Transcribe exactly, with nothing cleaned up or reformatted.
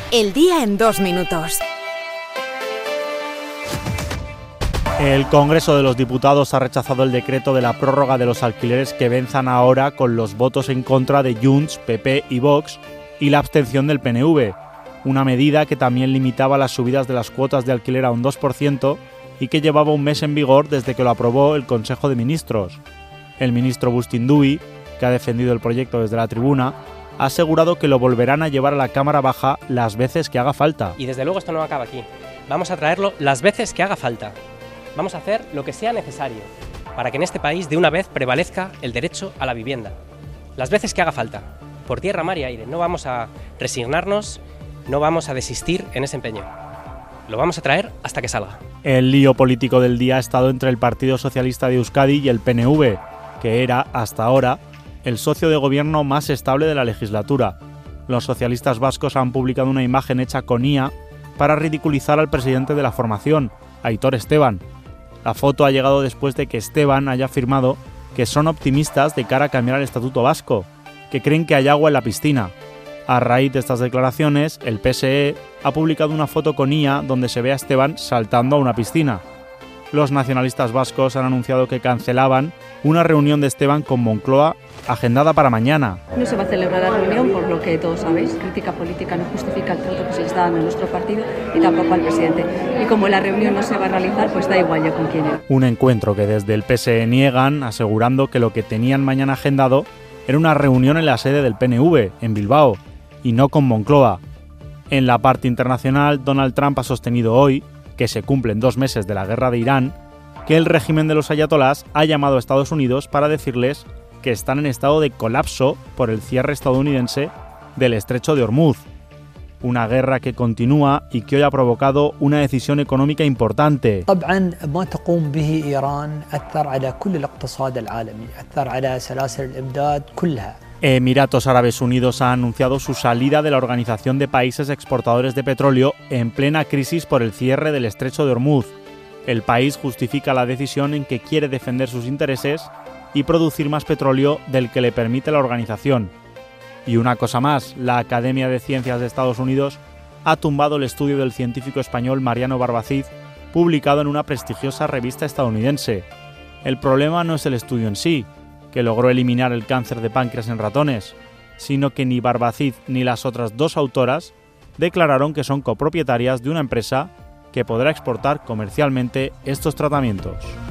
El día en dos minutos. El Congreso de los Diputados ha rechazado el decreto de la prórroga de los alquileres que venzan ahora con los votos en contra de Junts, P P y Vox y la abstención del P N V, una medida que también limitaba las subidas de las cuotas de alquiler a un dos por ciento y que llevaba un mes en vigor desde que lo aprobó el Consejo de Ministros. El ministro Bustinduy, que ha defendido el proyecto desde la tribuna, ha asegurado que lo volverán a llevar a la Cámara Baja las veces que haga falta. Y desde luego esto no acaba aquí. Vamos a traerlo las veces que haga falta. Vamos a hacer lo que sea necesario para que en este país de una vez prevalezca el derecho a la vivienda. Las veces que haga falta. Por tierra, mar y aire. No vamos a resignarnos, no vamos a desistir en ese empeño. Lo vamos a traer hasta que salga. El lío político del día ha estado entre el Partido Socialista de Euskadi y el P N V, que era, hasta ahora, el socio de gobierno más estable de la legislatura. Los socialistas vascos han publicado una imagen hecha con I A para ridiculizar al presidente de la formación, Aitor Esteban. La foto ha llegado después de que Esteban haya afirmado que son optimistas de cara a cambiar el Estatuto Vasco, que creen que hay agua en la piscina. A raíz de estas declaraciones, el P S E ha publicado una foto con I A donde se ve a Esteban saltando a una piscina. Los nacionalistas vascos han anunciado que cancelaban una reunión de Esteban con Moncloa agendada para mañana. No se va a celebrar la reunión, por lo que todos sabéis, crítica política no justifica el trato que se le está dando a nuestro partido y tampoco al presidente. Y como la reunión no se va a realizar, pues da igual ya con quién era. Un encuentro que desde el P S E niegan, asegurando que lo que tenían mañana agendado era una reunión en la sede del P N V, en Bilbao, y no con Moncloa. En la parte internacional, Donald Trump ha sostenido hoy, que se cumplen dos meses de la guerra de Irán, que el régimen de los ayatolás ha llamado a Estados Unidos para decirles que están en estado de colapso por el cierre estadounidense del estrecho de Hormuz. Una guerra que continúa y que hoy ha provocado una decisión económica importante. Emiratos Árabes Unidos ha anunciado su salida de la Organización de Países Exportadores de Petróleo en plena crisis por el cierre del estrecho de Hormuz. El país justifica la decisión en que quiere defender sus intereses y producir más petróleo del que le permite la organización. Y una cosa más, la Academia de Ciencias de Estados Unidos ha tumbado el estudio del científico español Mariano Barbacid, publicado en una prestigiosa revista estadounidense. El problema no es el estudio en sí, que logró eliminar el cáncer de páncreas en ratones, sino que ni Barbacid ni las otras dos autoras declararon que son copropietarias de una empresa que podrá exportar comercialmente estos tratamientos.